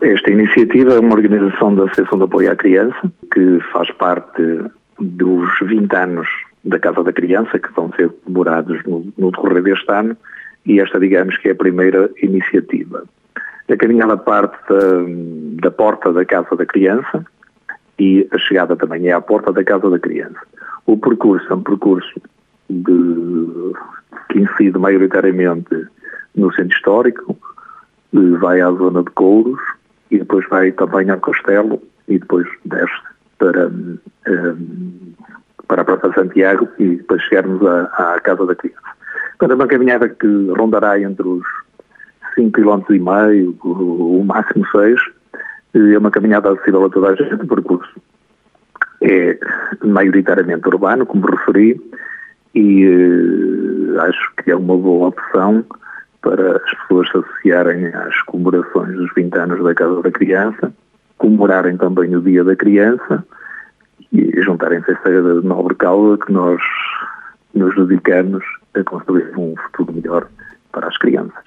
Esta iniciativa é uma organização da Associação de Apoio à Criança, que faz parte dos 20 anos da Casa da Criança, que vão ser comemorados no decorrer deste ano, e esta, digamos, que é a primeira iniciativa. A caminhada parte da porta da Casa da Criança e a chegada também é à porta da Casa da Criança. O percurso é um percurso que incide maioritariamente no centro histórico, vai à zona de Couros e depois vai também ao Castelo e depois desce para a Praça de Santiago e depois chegarmos à Casa da Criança. Portanto, é uma caminhada que rondará entre os 5,5 km, o máximo 6. É uma caminhada acessível a toda a gente. O percurso é maioritariamente urbano, como referi, e acho que é uma boa opção para as pessoas se associarem às comemorações dos 20 anos da Casa da Criança, comemorarem também o Dia da Criança e juntarem-se a esta nobre causa que nós nos dedicamos a construir um futuro melhor para as crianças.